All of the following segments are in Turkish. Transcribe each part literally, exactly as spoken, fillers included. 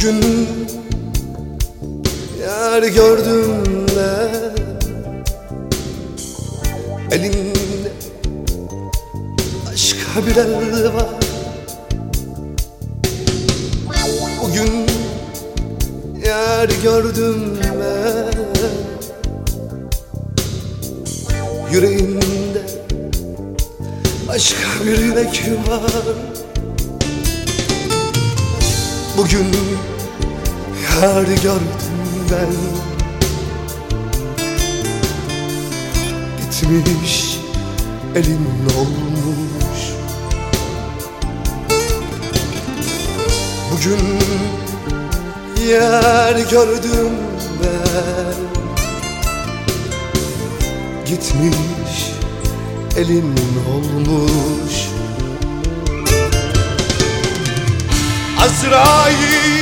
Bugün yar gördüm de elinde başka bir el var. Bugün yar gördüm de yüreğinde başka bir yürek var. Bugün yar gördüm ben, gitmiş elin olmuş. Bugün yar gördüm ben, gitmiş elin olmuş. Azrail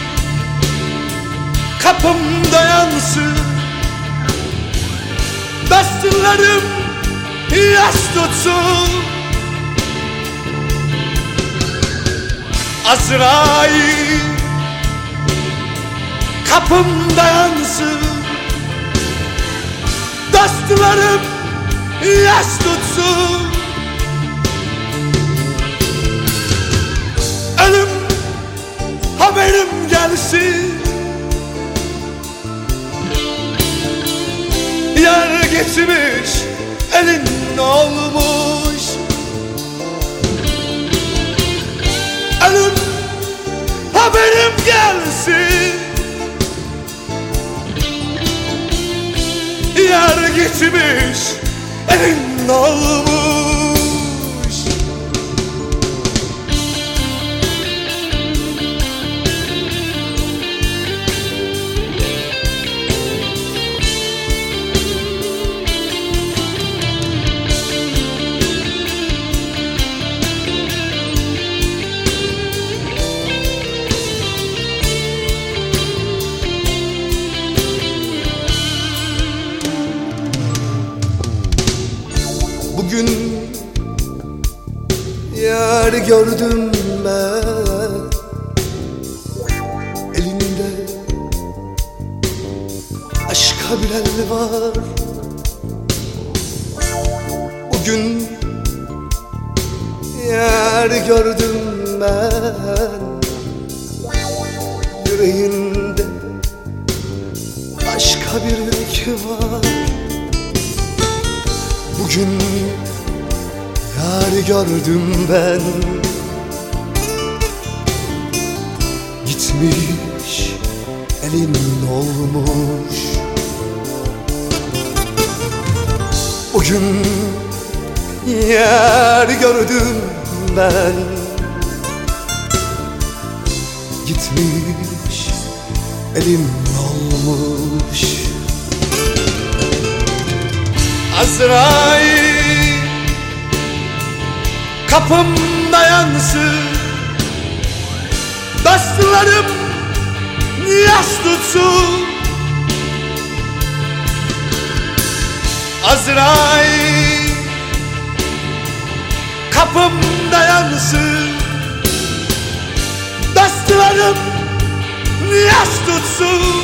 kapımda yansın, bastırlarım yaş tutsun. Azrail kapımda yansın, bastırlarım yaş tutsun. Ölüm haberim gelsin, yar geçmiş elin olmuş. Ölüm haberim gelsin, yar geçmiş elin olmuş. Bugün yar gördüm ben, elinde başka bir el var. Bugün yar gördüm ben, yüreğinde başka bir yürek var. Bugün yar gördüm ben, gitmiş elin olmuş. Bugün yar gördüm ben, gitmiş elin olmuş. Azrail kapımda yansın, bastırlarım yaş tutsun. Azrail kapımda yansın, bastırlarım yaş tutsun.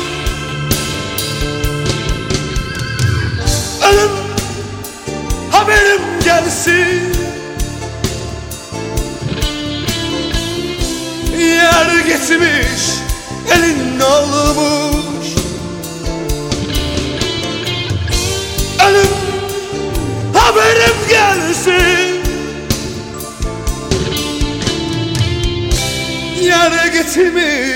Ölüm haberim gelsin, yar geçmiş elin olmuş. Ölüm haberim gelsin, yar geçmiş